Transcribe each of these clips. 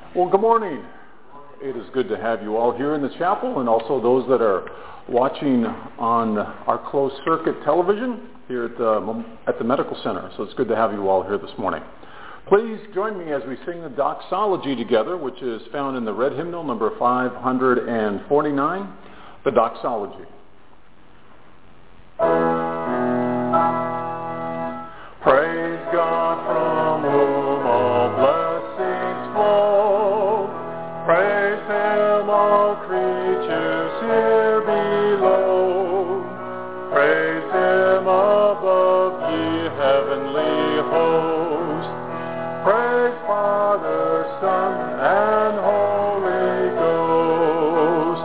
Well, good morning. It is good to have you all here in the chapel and also those that are watching on our closed circuit television here at the Medical Center. So it's good to have you all here this morning. Please join me as we sing the doxology together, which is found in the red hymnal number 549, the doxology. Praise God from whom all blessings flow. Praise Him, all creatures here below. Praise Him above, ye heavenly hosts. Praise Father, Son, and Holy Ghost.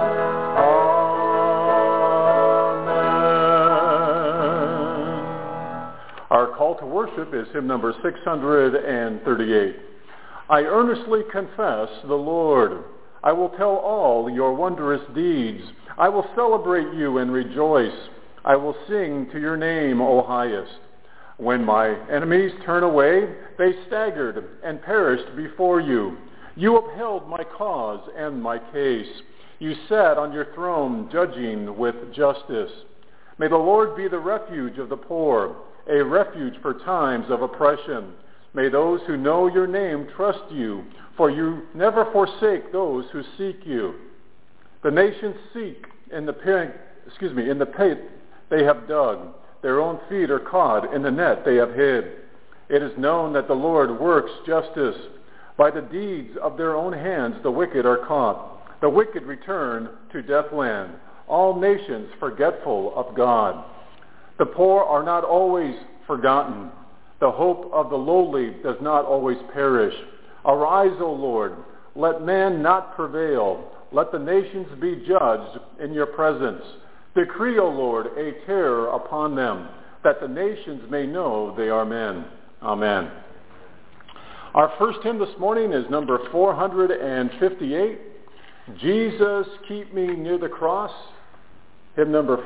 Amen. Our call to worship is hymn number 638. I earnestly confess the Lord. I will tell all your wondrous deeds. I will celebrate you and rejoice. I will sing to your name, O highest. When my enemies turn away, they staggered and perished before you. You upheld my cause and my case. You sat on your throne judging with justice. May the Lord be the refuge of the poor, a refuge for times of oppression. May those who know your name trust you, for you never forsake those who seek you. The nations seek in the pit they have dug. Their own feet are caught in the net they have hid. It is known that the Lord works justice. By the deeds of their own hands the wicked are caught. The wicked return to deathland, all nations forgetful of God. The poor are not always forgotten. The hope of the lowly does not always perish. Arise, O Lord, let man not prevail. Let the nations be judged in your presence. Decree, O Lord, a terror upon them, that the nations may know they are men. Amen. Our first hymn this morning is number 458, Jesus, Keep Me Near the Cross. Hymn number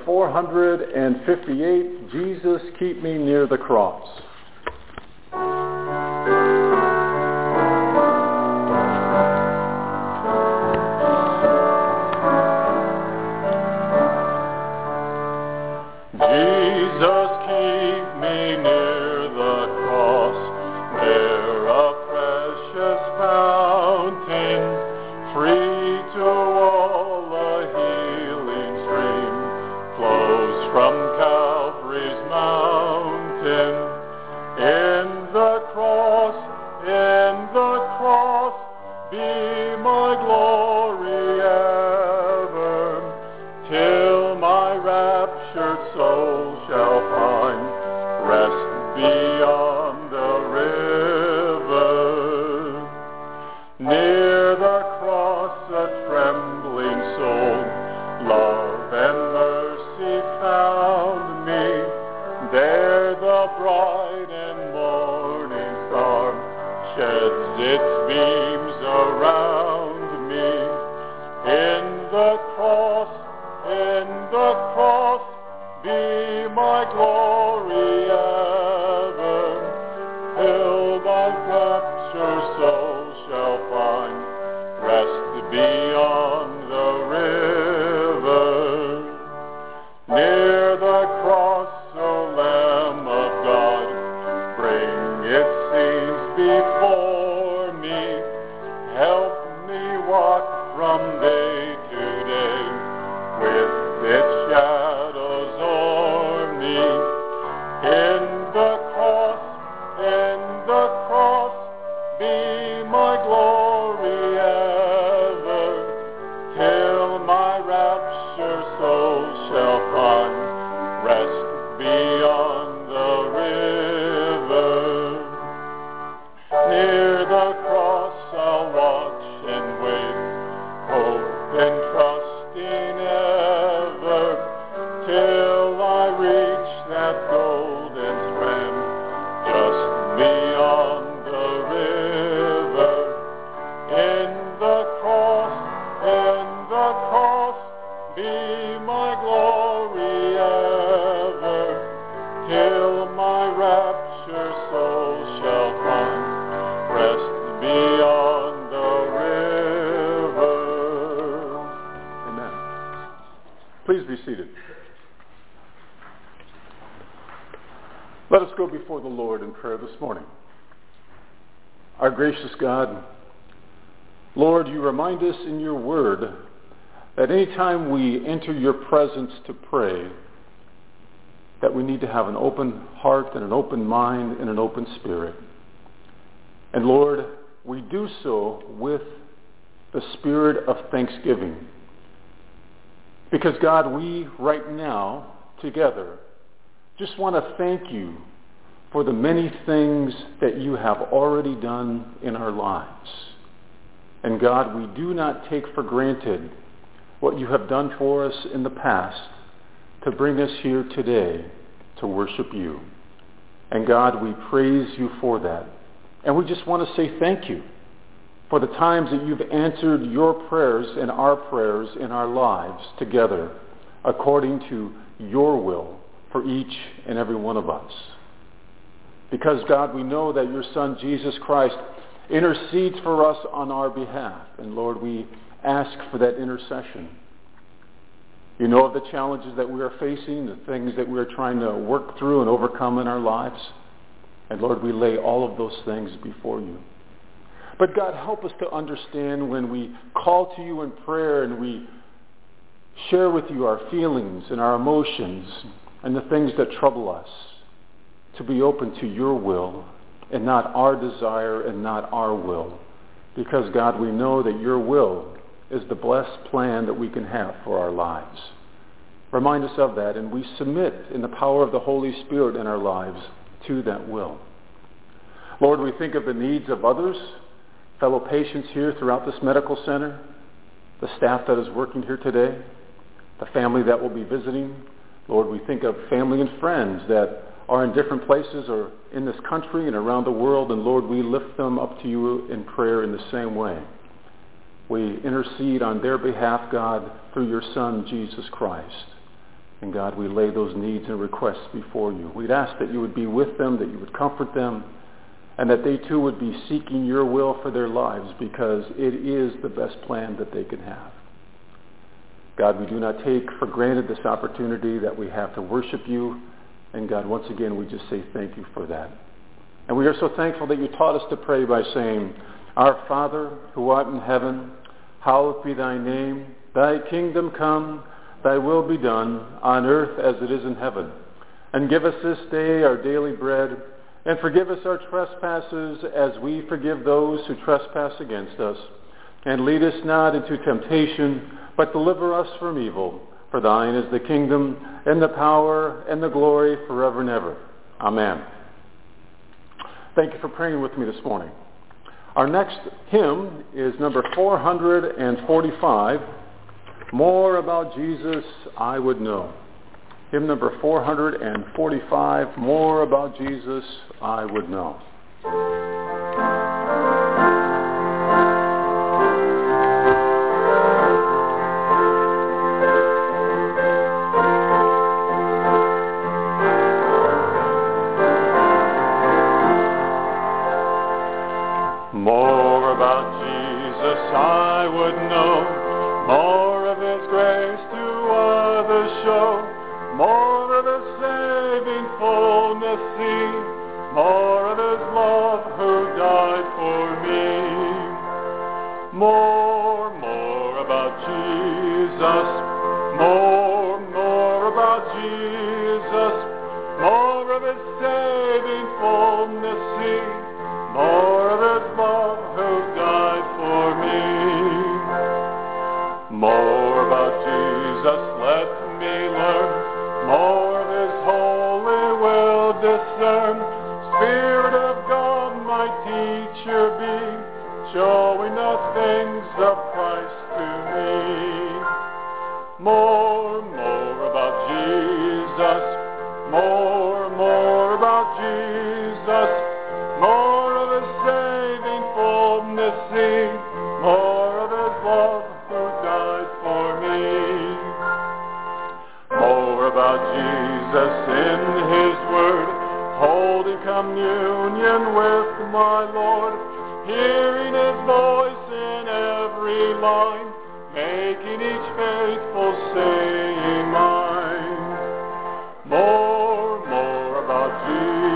458, Jesus, Keep Me Near the Cross. rapture soul shall find rest beyond the river. Let us go before the Lord in prayer this morning. Our gracious God, Lord, you remind us in your word that anytime we enter your presence to pray, that we need to have an open heart and an open mind and an open spirit. And Lord, we do so with the spirit of thanksgiving. Because God, we right now, together, just want to thank you for the many things that you have already done in our lives. And God, we do not take for granted what you have done for us in the past to bring us here today to worship you. And God, we praise you for that. And we just want to say thank you for the times that you've answered your prayers and our prayers in our lives together according to your will for each and every one of us. Because, God, we know that your Son, Jesus Christ, intercedes for us on our behalf. And, Lord, we ask for that intercession. You know of the challenges that we are facing, the things that we are trying to work through and overcome in our lives. And, Lord, we lay all of those things before you. But, God, help us to understand when we call to you in prayer and we share with you our feelings and our emotions and the things that trouble us, to be open to your will and not our desire and not our will. Because, God, we know that your will is the blessed plan that we can have for our lives. Remind us of that, and we submit in the power of the Holy Spirit in our lives to that will. Lord, we think of the needs of others, fellow patients here throughout this medical center, the staff that is working here today, the family that will be visiting. Lord, we think of family and friends that are in different places or in this country and around the world, and Lord, we lift them up to you in prayer in the same way. We intercede on their behalf, God, through your Son, Jesus Christ. And God, we lay those needs and requests before you. We'd ask that you would be with them, that you would comfort them, and that they too would be seeking your will for their lives, because it is the best plan that they can have. God, we do not take for granted this opportunity that we have to worship you. And God, once again, we just say thank you for that. And we are so thankful that you taught us to pray by saying, Our Father, who art in heaven, hallowed be thy name. Thy kingdom come, thy will be done, on earth as it is in heaven. And give us this day our daily bread, and forgive us our trespasses as we forgive those who trespass against us. And lead us not into temptation, but deliver us from evil. For thine is the kingdom, and the power, and the glory forever and ever. Amen. Thank you for praying with me this morning. Our next hymn is number 445, More About Jesus I Would Know. Hymn number 445, More About Jesus I Would Know. More about Jesus I would know, more of his grace to others show, more of his saving fullness see, more of his love who died for me. More about Jesus, more about Jesus, more of his saving fullness see, more of his love who died for me. More about Jesus let me learn, more of his holy will discern. Spirit of God my teacher be, showing the things of Christ to me. More about Jesus, more about Jesus, more of his saving fullness see, more of his love who died for me. More about Jesus in his word, holding communion with my Lord, hearing his voice in every line, making each faithful saying mine. More about Jesus.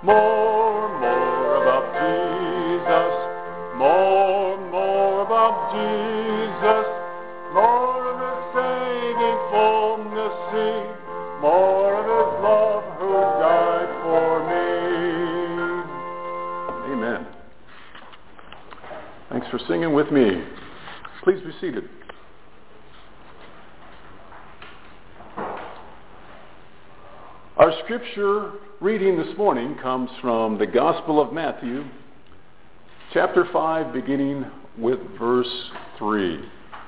more about Jesus. More about Jesus. More of His saving fullness see. More of His love who died for me. Amen. Thanks for singing with me. Please be seated. Our scripture reading this morning comes from the Gospel of Matthew, chapter 5, beginning with verse 3.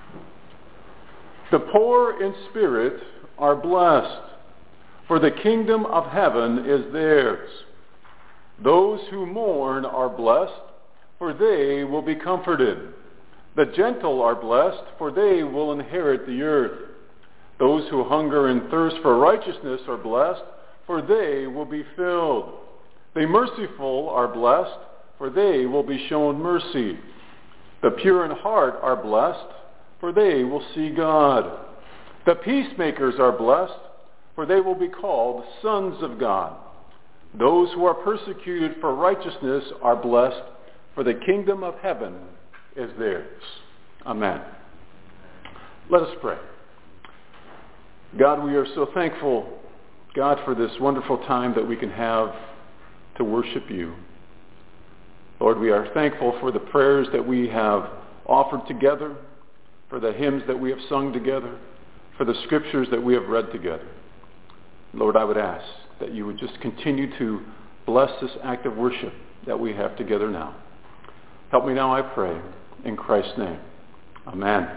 The poor in spirit are blessed, for the kingdom of heaven is theirs. Those who mourn are blessed, for they will be comforted. The gentle are blessed, for they will inherit the earth. Those who hunger and thirst for righteousness are blessed, for they will be filled. The merciful are blessed, for they will be shown mercy. The pure in heart are blessed, for they will see God. The peacemakers are blessed, for they will be called sons of God. Those who are persecuted for righteousness are blessed, for the kingdom of heaven is theirs. Amen. Let us pray. God, we are so thankful, God, for this wonderful time that we can have to worship you. Lord, we are thankful for the prayers that we have offered together, for the hymns that we have sung together, for the scriptures that we have read together. Lord, I would ask that you would just continue to bless this act of worship that we have together now. Help me now, I pray, in Christ's name. Amen.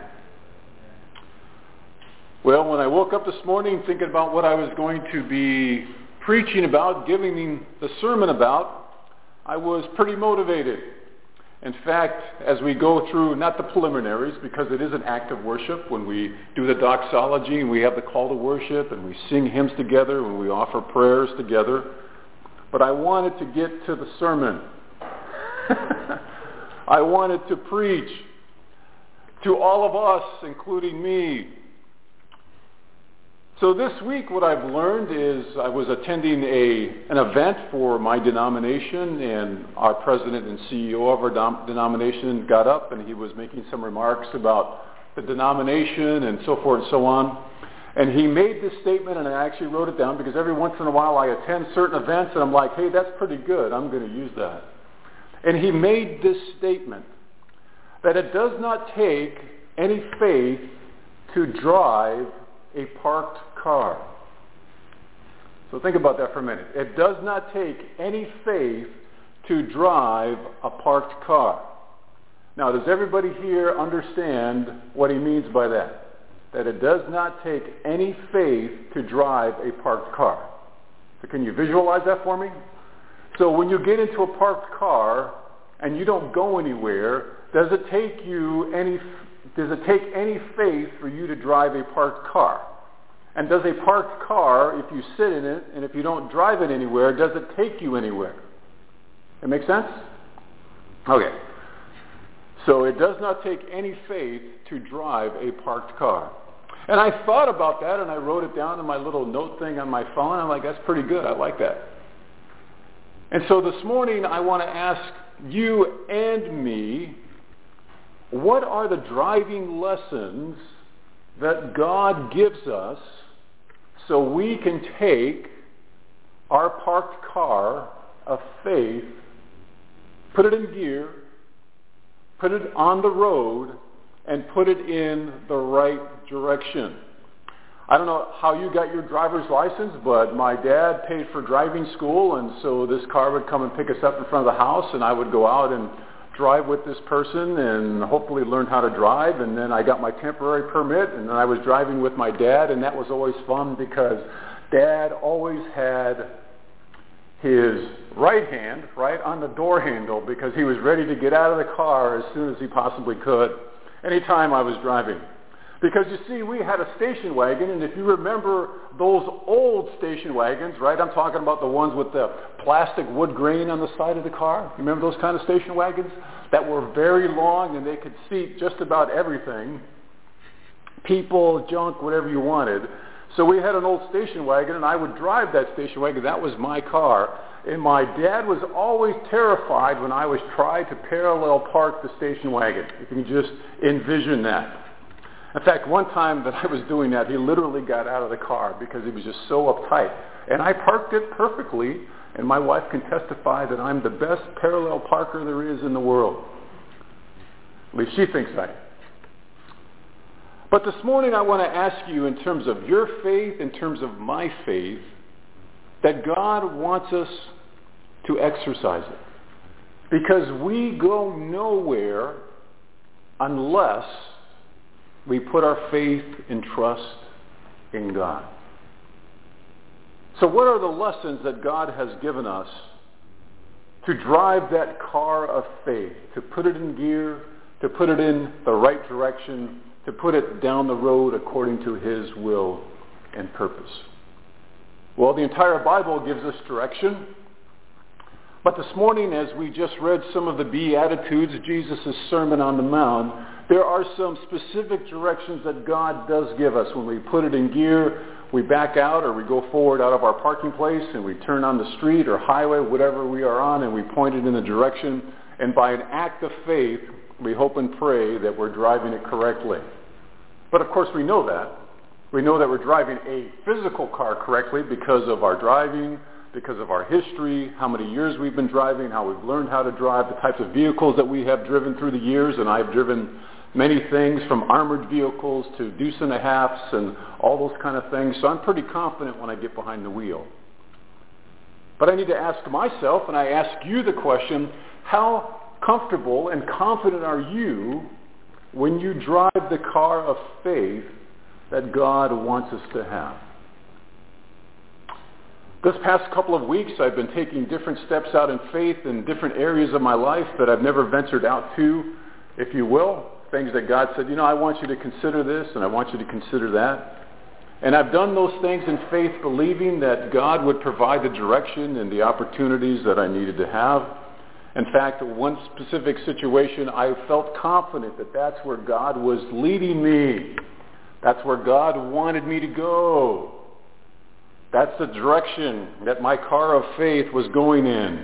Well, when I woke up this morning thinking about what I was going to be preaching about, giving the sermon about, I was pretty motivated. In fact, as we go through, not the preliminaries, because it is an act of worship, when we do the doxology and we have the call to worship and we sing hymns together and we offer prayers together, but I wanted to get to the sermon. I wanted to preach to all of us, including me. So this week what I've learned is I was attending an event for my denomination, and our president and CEO of our denomination got up and he was making some remarks about the denomination and so forth and so on. And he made this statement, and I actually wrote it down because every once in a while I attend certain events and I'm like, hey, that's pretty good. I'm going to use that. And he made this statement that it does not take any faith to drive a parked car. So think about that for a minute. It does not take any faith to drive a parked car. Now, does everybody here understand what he means by that? That it does not take any faith to drive a parked car. So can you visualize that for me? So when you get into a parked car and you don't go anywhere, does it take any faith for you to drive a parked car? And does a parked car, if you sit in it and if you don't drive it anywhere, does it take you anywhere? That make sense? Okay. So it does not take any faith to drive a parked car. And I thought about that and I wrote it down in my little note thing on my phone. I'm like, that's pretty good. I like that. And so this morning I want to ask you and me, what are the driving lessons that God gives us so we can take our parked car of faith, put it in gear, put it on the road, and put it in the right direction? I don't know how you got your driver's license, but my dad paid for driving school, and so this car would come and pick us up in front of the house, and I would go out and drive with this person and hopefully learn how to drive. And then I got my temporary permit, and then I was driving with my dad, and that was always fun because Dad always had his right hand right on the door handle because he was ready to get out of the car as soon as he possibly could anytime I was driving. Because you see, we had a station wagon, and if you remember those old station wagons, right? I'm talking about the ones with the plastic wood grain on the side of the car. You remember those kind of station wagons? That were very long, and they could seat just about everything. People, junk, whatever you wanted. So we had an old station wagon, and I would drive that station wagon. That was my car. And my dad was always terrified when I was trying to parallel park the station wagon. You can just envision that. In fact, one time that I was doing that, he literally got out of the car because he was just so uptight. And I parked it perfectly, and my wife can testify that I'm the best parallel parker there is in the world. At least she thinks I am. But this morning I want to ask you, in terms of your faith, in terms of my faith, that God wants us to exercise it. Because we go nowhere unless we put our faith and trust in God. So what are the lessons that God has given us to drive that car of faith, to put it in gear, to put it in the right direction, to put it down the road according to His will and purpose? Well, the entire Bible gives us direction. But this morning, as we just read some of the Beatitudes, Jesus' Sermon on the Mount, there are some specific directions that God does give us. When we put it in gear, we back out or we go forward out of our parking place and we turn on the street or highway, whatever we are on, and we point it in the direction. And by an act of faith, we hope and pray that we're driving it correctly. But of course we know that. We know that we're driving a physical car correctly because of our driving, because of our history, how many years we've been driving, how we've learned how to drive, the types of vehicles that we have driven through the years. And I've driven many things from armored vehicles to deuce and a halves and all those kind of things. So I'm pretty confident when I get behind the wheel. But I need to ask myself, and I ask you the question, how comfortable and confident are you when you drive the car of faith that God wants us to have? This past couple of weeks, I've been taking different steps out in faith in different areas of my life that I've never ventured out to, if you will. Things that God said, I want you to consider this and I want you to consider that. And I've done those things in faith, believing that God would provide the direction and the opportunities that I needed to have. In fact, one specific situation, I felt confident that that's where God was leading me. That's where God wanted me to go. That's the direction that my car of faith was going in.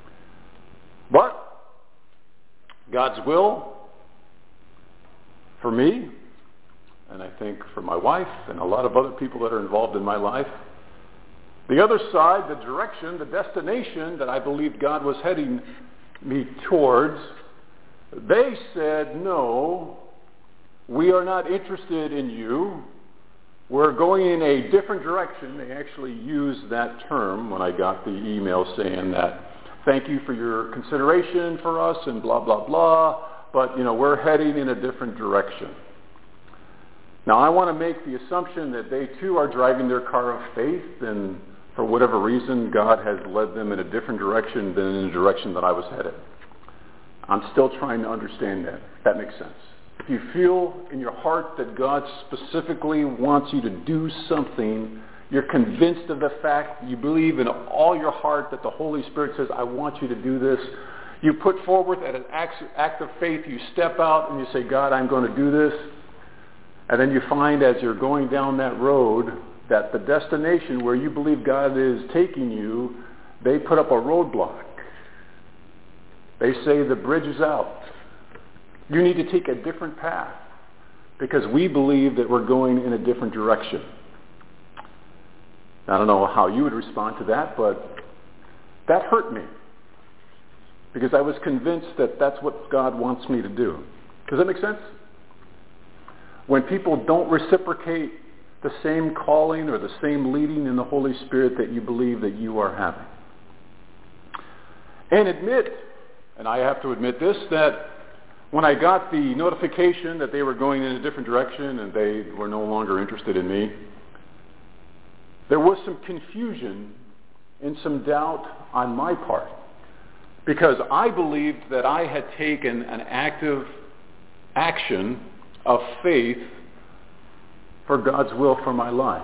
But God's will for me, and I think for my wife and a lot of other people that are involved in my life, the other side, the direction, the destination that I believed God was heading me towards, they said, no, we are not interested in you. We're going in a different direction. They actually used that term when I got the email saying that, thank you for your consideration for us and blah, blah, blah, but, we're heading in a different direction. Now, I want to make the assumption that they too are driving their car of faith, and for whatever reason, God has led them in a different direction than in the direction that I was headed. I'm still trying to understand that. That makes sense. If you feel in your heart that God specifically wants you to do something, you're convinced of the fact, you believe in all your heart that the Holy Spirit says, I want you to do this, you put forward at an act of faith, you step out and you say, God, I'm going to do this. And then you find as you're going down that road that the destination where you believe God is taking you, they put up a roadblock. They say the bridge is out. You need to take a different path because we believe that we're going in a different direction. I don't know how you would respond to that, but that hurt me because I was convinced that that's what God wants me to do. Does that make sense? When people don't reciprocate the same calling or the same leading in the Holy Spirit that you believe that you are having. And admit, and I have to admit this, that when I got the notification that they were going in a different direction and they were no longer interested in me, there was some confusion and some doubt on my part because I believed that I had taken an active action of faith for God's will for my life.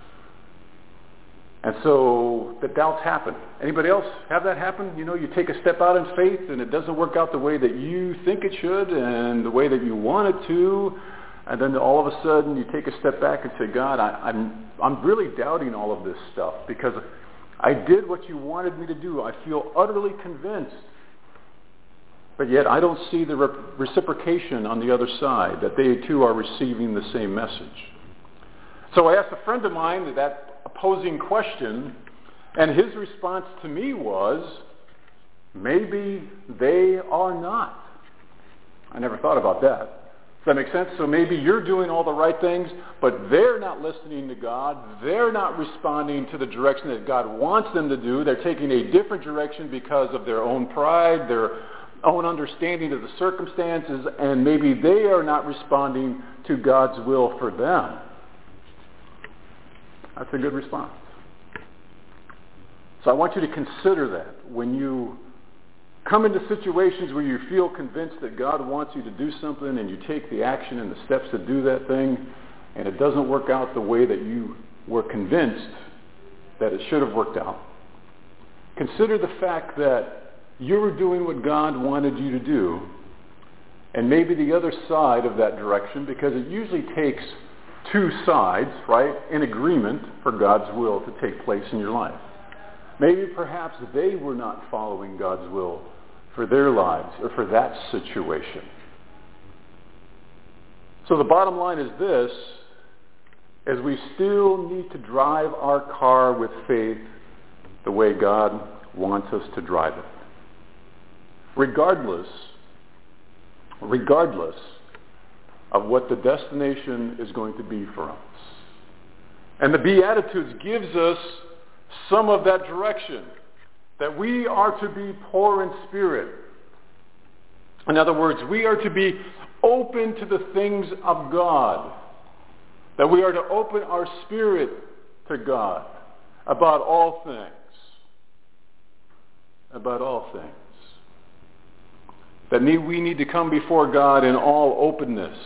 And so the doubts happen. Anybody else have that happen? You take a step out in faith and it doesn't work out the way that you think it should and the way that you want it to. And then all of a sudden you take a step back and say, God, I'm really doubting all of this stuff because I did what you wanted me to do. I feel utterly convinced. But yet I don't see the reciprocation on the other side, that they too are receiving the same message. So I asked a friend of mine that opposing question, and his response to me was, maybe they are not. I never thought about that. Does that make sense? So maybe you're doing all the right things, but they're not listening to God. They're not responding to the direction that God wants them to do. They're taking a different direction because of their own pride, their own understanding of the circumstances, and maybe they are not responding to God's will for them. That's a good response. So I want you to consider that when you come into situations where you feel convinced that God wants you to do something and you take the action and the steps to do that thing and it doesn't work out the way that you were convinced that it should have worked out. Consider the fact that you were doing what God wanted you to do, and maybe the other side of that direction, because it usually takes two sides, right, in agreement for God's will to take place in your life. Maybe perhaps they were not following God's will for their lives or for that situation. So the bottom line is this, is we still need to drive our car with faith the way God wants us to drive it. Regardless of what the destination is going to be for us. And the Beatitudes gives us some of that direction, that we are to be poor in spirit. In other words, we are to be open to the things of God, that we are to open our spirit to God about all things. About all things. That we need to come before God in all openness,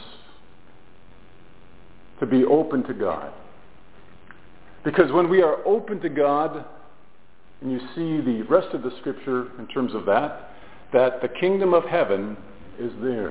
to be open to God. Because when we are open to God, and you see the rest of the scripture in terms of that the kingdom of heaven is theirs.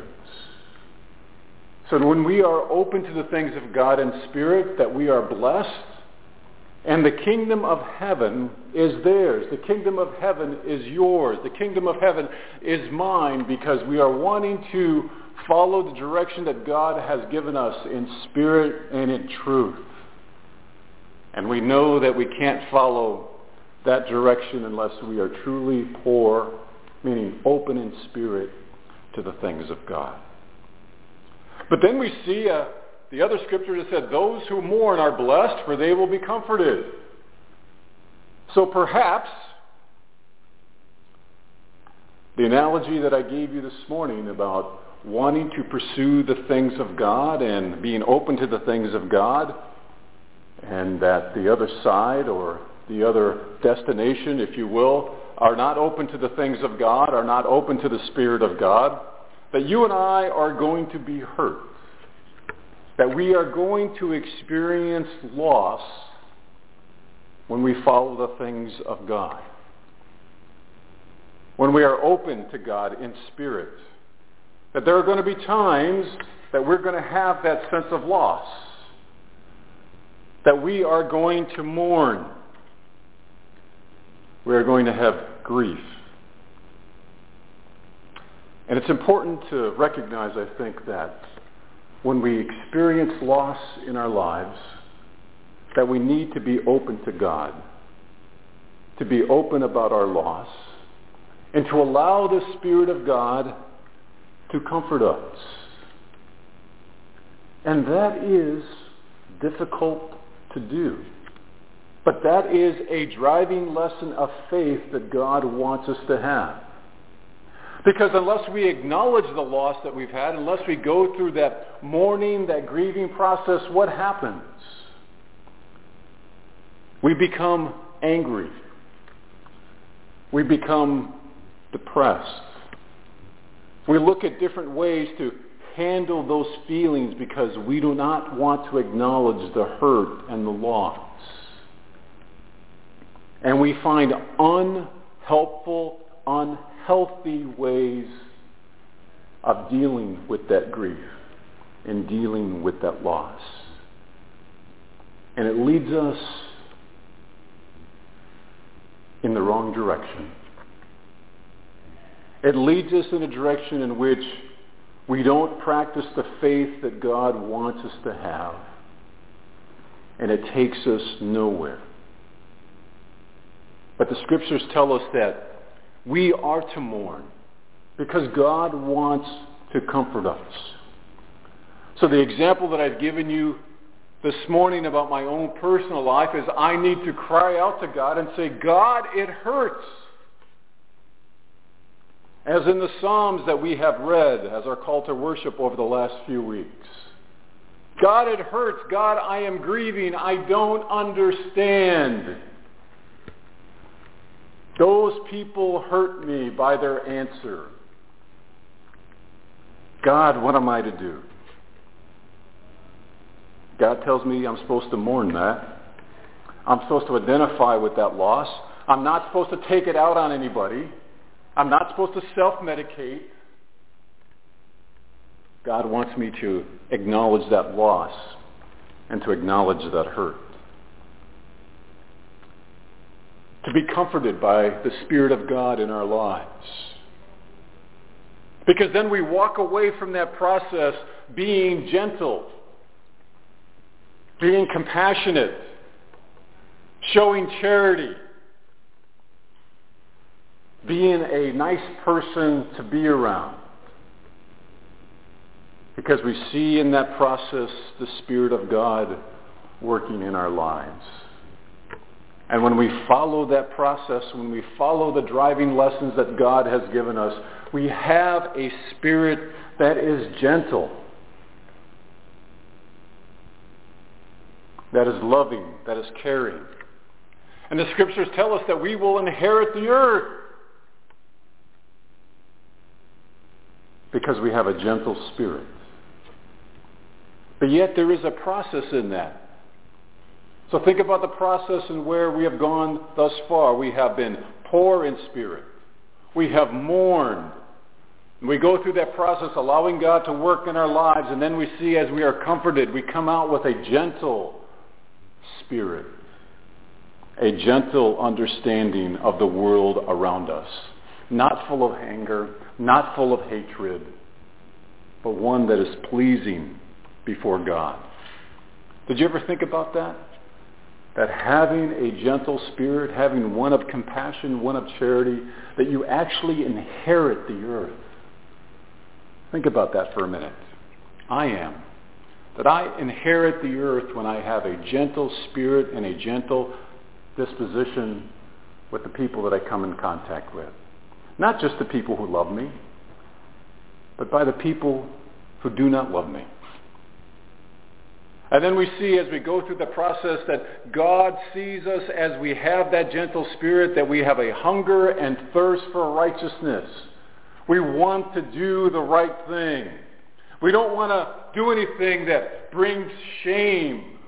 So when we are open to the things of God in spirit, that we are blessed, and the kingdom of heaven is theirs. The kingdom of heaven is yours. The kingdom of heaven is mine, because we are wanting to follow the direction that God has given us in spirit and in truth. And we know that we can't follow that direction unless we are truly poor, meaning open in spirit to the things of God. But then we see the other scripture that said, those who mourn are blessed, for they will be comforted. So perhaps the analogy that I gave you this morning about wanting to pursue the things of God and being open to the things of God, and that the other side or the other destination, if you will, are not open to the things of God, are not open to the Spirit of God, that you and I are going to be hurt. That we are going to experience loss when we follow the things of God. When we are open to God in spirit. That there are going to be times that we're going to have that sense of loss. That we are going to mourn. We are going to have grief. And it's important to recognize, I think, that when we experience loss in our lives, that we need to be open to God, to be open about our loss, and to allow the Spirit of God to comfort us. And that is difficult to do. But that is a driving lesson of faith that God wants us to have. Because unless we acknowledge the loss that we've had, unless we go through that mourning, that grieving process, what happens? We become angry. We become depressed. We look at different ways to handle those feelings because we do not want to acknowledge the hurt and the loss. And we find unhelpful, unhealthy ways of dealing with that grief. in dealing with that loss. And it leads us in the wrong direction. It leads us in a direction in which we don't practice the faith that God wants us to have. And it takes us nowhere. But the scriptures tell us that we are to mourn because God wants to comfort us. So the example that I've given you this morning about my own personal life is I need to cry out to God and say, God, it hurts. As in the Psalms that we have read as our call to worship over the last few weeks. God, it hurts. God, I am grieving. I don't understand. Those people hurt me by their answer. God, what am I to do? God tells me I'm supposed to mourn that. I'm supposed to identify with that loss. I'm not supposed to take it out on anybody. I'm not supposed to self-medicate. God wants me to acknowledge that loss and to acknowledge that hurt. To be comforted by the Spirit of God in our lives. Because then we walk away from that process being gentle, being compassionate, showing charity, being a nice person to be around. Because we see in that process the Spirit of God working in our lives. And when we follow that process, when we follow the driving lessons that God has given us, we have a spirit that is gentle, that is loving, that is caring. And the scriptures tell us that we will inherit the earth because we have a gentle spirit. But yet there is a process in that. So think about the process and where we have gone thus far. We have been poor in spirit. We have mourned. We go through that process allowing God to work in our lives, and then we see as we are comforted, we come out with a gentle spirit, a gentle understanding of the world around us. Not full of anger, not full of hatred, but one that is pleasing before God. Did you ever think about that? That having a gentle spirit, having one of compassion, one of charity, that you actually inherit the earth. Think about that for a minute. I am. That I inherit the earth when I have a gentle spirit and a gentle disposition with the people that I come in contact with. Not just the people who love me, but by the people who do not love me. And then we see as we go through the process that God sees us as we have that gentle spirit, that we have a hunger and thirst for righteousness. We want to do the right thing. We don't want to do anything that brings shame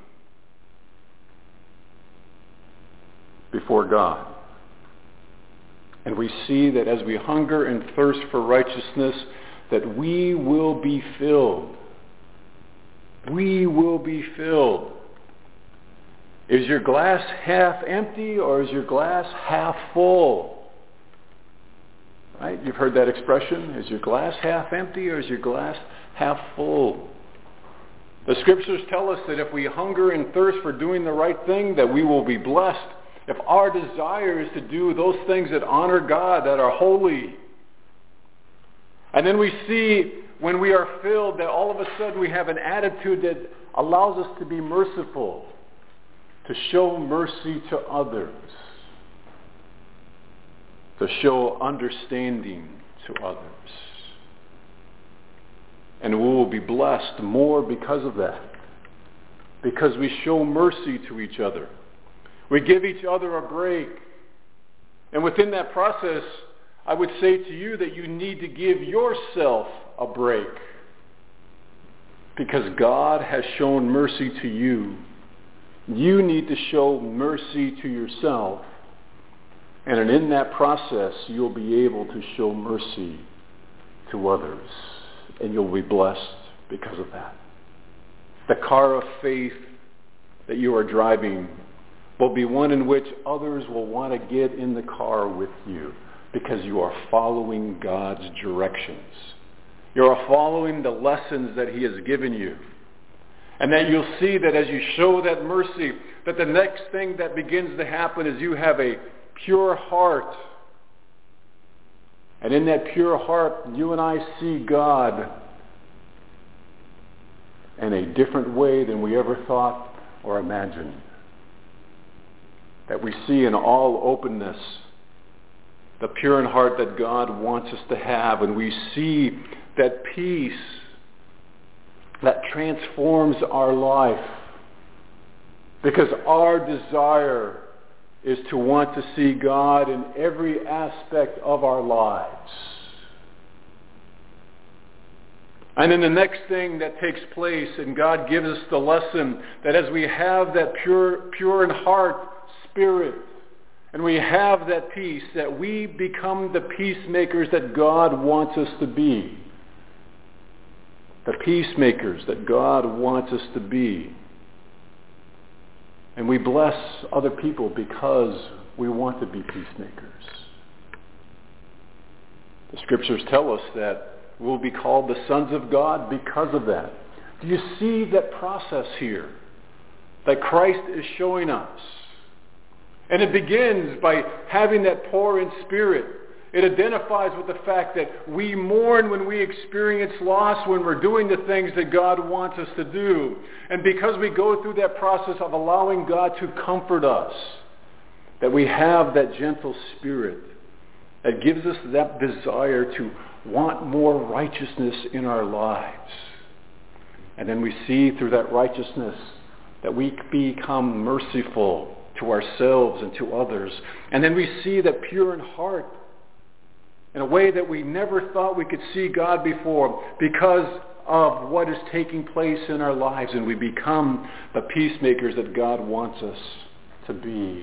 before God. And we see that as we hunger and thirst for righteousness, that we will be filled. We will be filled. Is your glass half empty or is your glass half full? Right? You've heard that expression. Is your glass half empty or is your glass half full? The scriptures tell us that if we hunger and thirst for doing the right thing, that we will be blessed. If our desire is to do those things that honor God, that are holy. And then we see when we are filled that all of a sudden we have an attitude that allows us to be merciful, to show mercy to others, to show understanding to others. And we will be blessed more because of that, because we show mercy to each other. We give each other a break. And within that process, I would say to you that you need to give yourself a break. Because God has shown mercy to you. You need to show mercy to yourself. And in that process, you'll be able to show mercy to others. And you'll be blessed because of that. the car of faith that you are driving will be one in which others will want to get in the car with you because you are following God's directions. You are following the lessons that he has given you. And that you'll see that as you show that mercy, that the next thing that begins to happen is you have a pure heart. And in that pure heart, you and I see God in a different way than we ever thought or imagined. That we see in all openness the pure in heart that God wants us to have. And we see that peace that transforms our life. Because our desire is to want to see God in every aspect of our lives. And then the next thing that takes place, and God gives us the lesson, that as we have that pure in heart spirit, and we have that peace, that we become the peacemakers that God wants us to be. The peacemakers that God wants us to be. And we bless other people because we want to be peacemakers. The scriptures tell us that we'll be called the sons of God because of that. Do you see that process here that Christ is showing us? And it begins by having that poor in spirit. It identifies with the fact that we mourn when we experience loss, when we're doing the things that God wants us to do. And because we go through that process of allowing God to comfort us, that we have that gentle spirit that gives us that desire to want more righteousness in our lives. And then we see through that righteousness that we become merciful to ourselves and to others. And then we see that pure in heart in a way that we never thought we could see God before because of what is taking place in our lives, and we become the peacemakers that God wants us to be.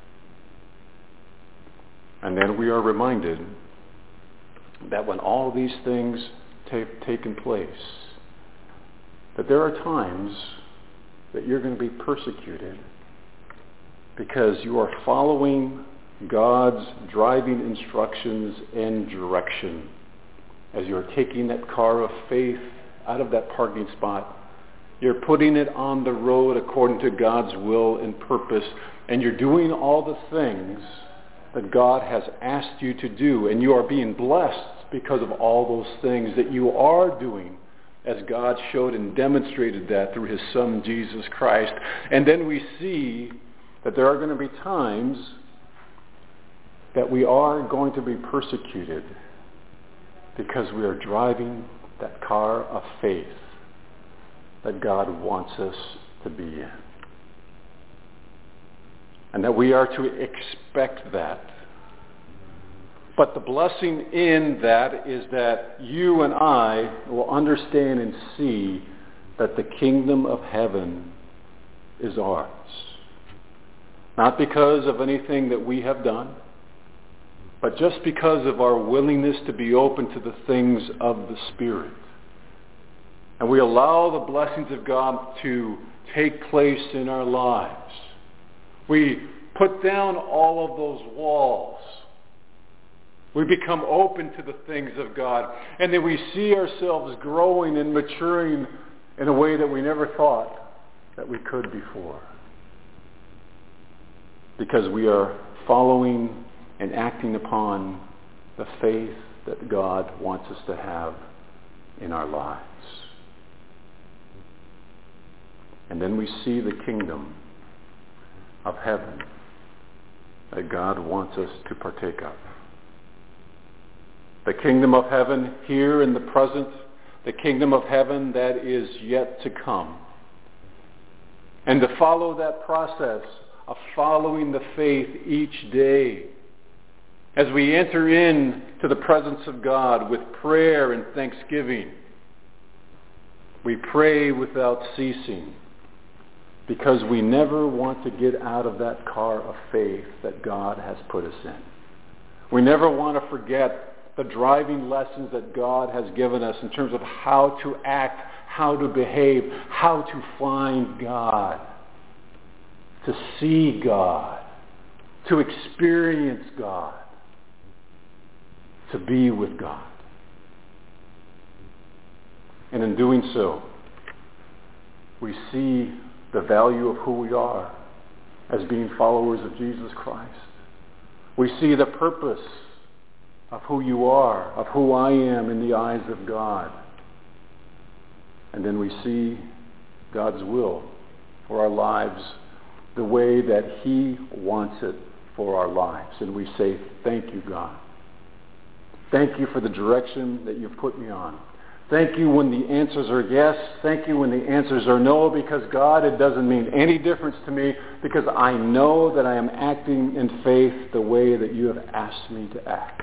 And then we are reminded that when all these things have taken place, that there are times that you're going to be persecuted because you are following God's driving instructions and direction. As you're taking that car of faith out of that parking spot, you're putting it on the road according to God's will and purpose, and you're doing all the things that God has asked you to do, and you are being blessed because of all those things that you are doing, as God showed and demonstrated that through his Son, Jesus Christ. And then we see that there are going to be times that we are going to be persecuted because we are driving that car of faith that God wants us to be in. And that we are to expect that. But the blessing in that is that you and I will understand and see that the kingdom of heaven is ours. Not because of anything that we have done, but just because of our willingness to be open to the things of the Spirit. And we allow the blessings of God to take place in our lives. We put down all of those walls. We become open to the things of God. And then we see ourselves growing and maturing in a way that we never thought that we could before. Because we are following and acting upon the faith that God wants us to have in our lives. And then we see the kingdom of heaven that God wants us to partake of. The kingdom of heaven here in the present, the kingdom of heaven that is yet to come. And to follow that process of following the faith each day, as we enter into the presence of God with prayer and thanksgiving, we pray without ceasing because we never want to get out of that car of faith that God has put us in. We never want to forget the driving lessons that God has given us in terms of how to act, how to behave, how to find God, to see God, to experience God, to be with God. And in doing so, we see the value of who we are as being followers of Jesus Christ. We see the purpose of who you are, of who I am in the eyes of God. And then we see God's will for our lives the way that He wants it for our lives. And we say, thank you, God. Thank you for the direction that you've put me on. Thank you when the answers are yes. Thank you when the answers are no, because God, it doesn't mean any difference to me, because I know that I am acting in faith the way that you have asked me to act.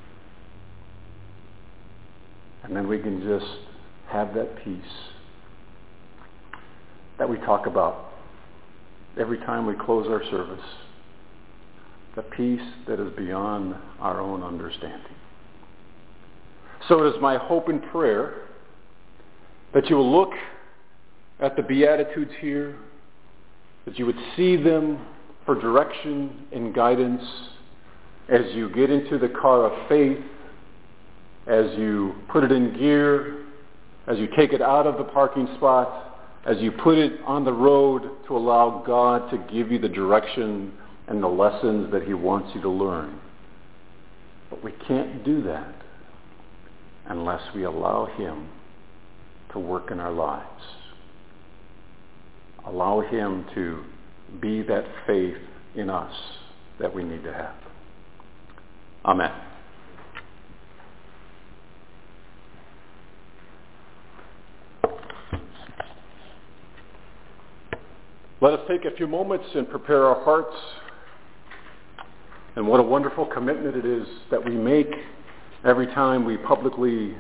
And then we can just have that peace that we talk about every time we close our service, the peace that is beyond our own understanding. So it is my hope and prayer that you will look at the Beatitudes here, that you would see them for direction and guidance as you get into the car of faith, as you put it in gear, as you take it out of the parking spot, as you put it on the road to allow God to give you the direction and the lessons that He wants you to learn. But we can't do that unless we allow Him to work in our lives. Allow Him to be that faith in us that we need to have. Amen. Let us take a few moments and prepare our hearts. And what a wonderful commitment it is that we make every time we publicly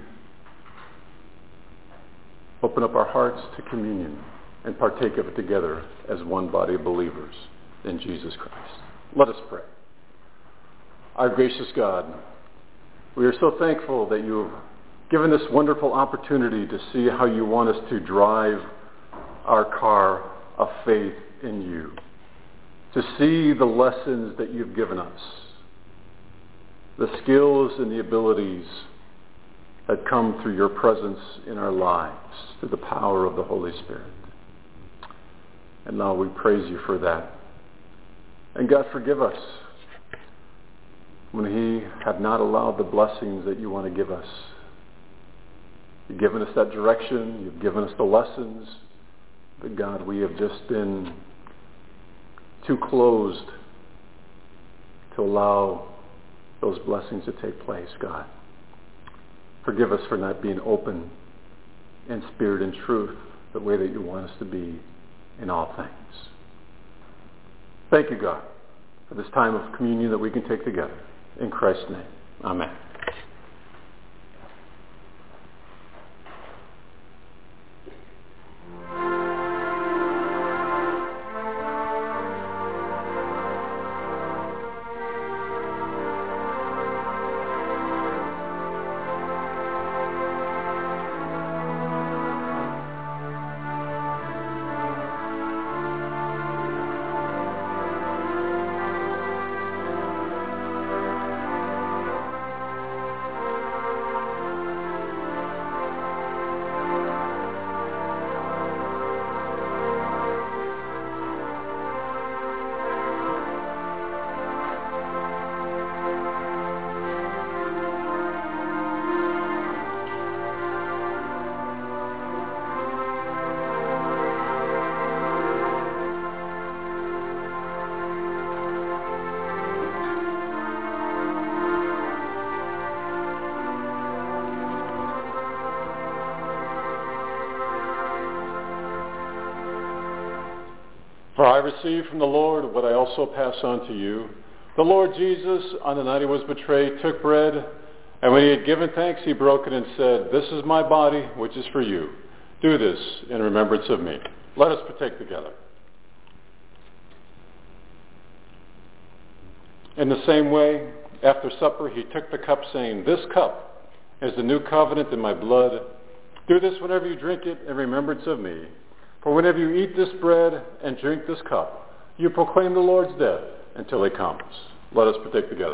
open up our hearts to communion and partake of it together as one body of believers in Jesus Christ. Let us pray. Our gracious God, we are so thankful that you have given this wonderful opportunity to see how you want us to drive our car of faith in you, to see the lessons that you've given us, the skills and the abilities that come through your presence in our lives, through the power of the Holy Spirit. And now we praise you for that. And God, forgive us when we have not allowed the blessings that you want to give us. You've given us that direction. You've given us the lessons. But God, we have just been too closed to allow those blessings to take place, God. Forgive us for not being open in spirit and truth the way that you want us to be in all things. Thank you, God, for this time of communion that we can take together. In Christ's name, amen. For I received from the Lord what I also pass on to you. The Lord Jesus, on the night he was betrayed, took bread, and when he had given thanks, he broke it and said, "This is my body, which is for you. Do this in remembrance of me." Let us partake together. In the same way, after supper, he took the cup, saying, "This cup is the new covenant in my blood. Do this whenever you drink it in remembrance of me. For whenever you eat this bread and drink this cup, you proclaim the Lord's death until he comes." Let us partake together.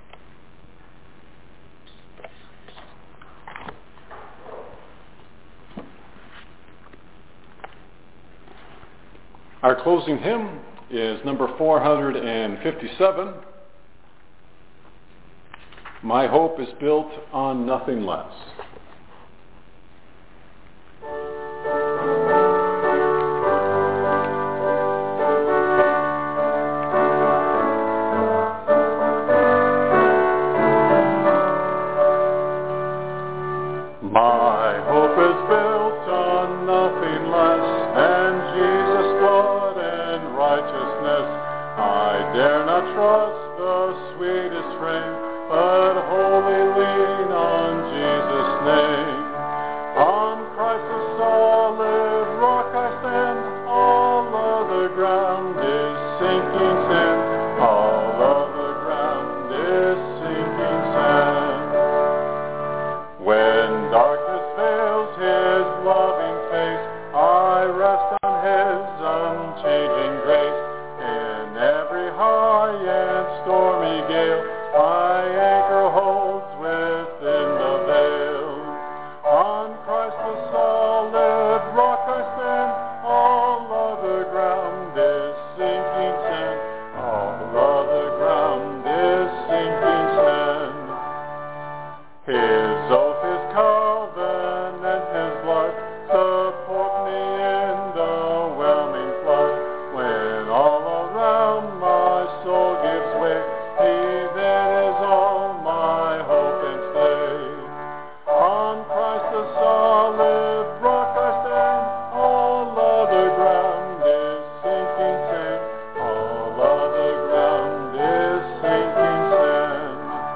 Our closing hymn is number 457. My hope is built on nothing less. My hope is built on nothing less than Jesus' blood and righteousness. I dare not trust the sweetest frame, but wholly lean on Jesus' name. On Christ the solid rock I stand, all other ground is sinking sand. All other ground is sinking sand. When darkness veils his loving face, I rest on his unchanging grace. In every high and stormy gale, my anchor holds within the veil. On Christ the solid rock I stand, all other ground is sinking sand. All other ground is sinking sand. His oath, his covenant, his blood support me in the whelming flood. When all around my soul gives way, he then is all my hope and stay. On Christ the solid rock I stand, all other ground is sinking sand. All other ground is sinking sand.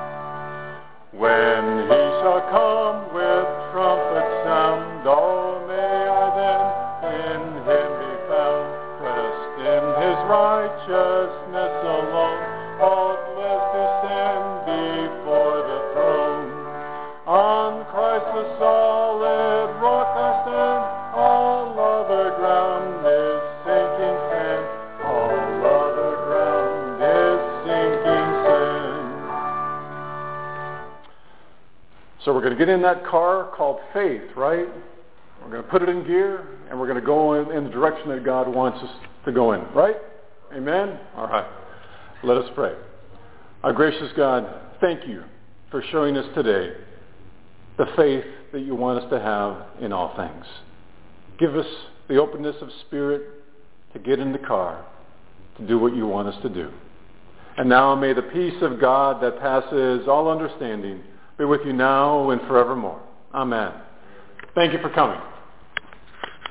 When he shall come with trumpet sound, oh, may I then in him be found, dressed in his righteousness alone, faultless to stand before the throne. On Christ the solid rock I stand, all other ground is sinking sand. All other ground is sinking sand. So we're going to get in that car called faith, right? We're going to put it in gear, and we're going to go in the direction that God wants us to go in, right? Amen? All right. Let us pray. Our gracious God, thank you for showing us today the faith that you want us to have in all things. Give us the openness of spirit to get in the car, to do what you want us to do. And now may the peace of God that passes all understanding be with you now and forevermore. Amen. Thank you for coming.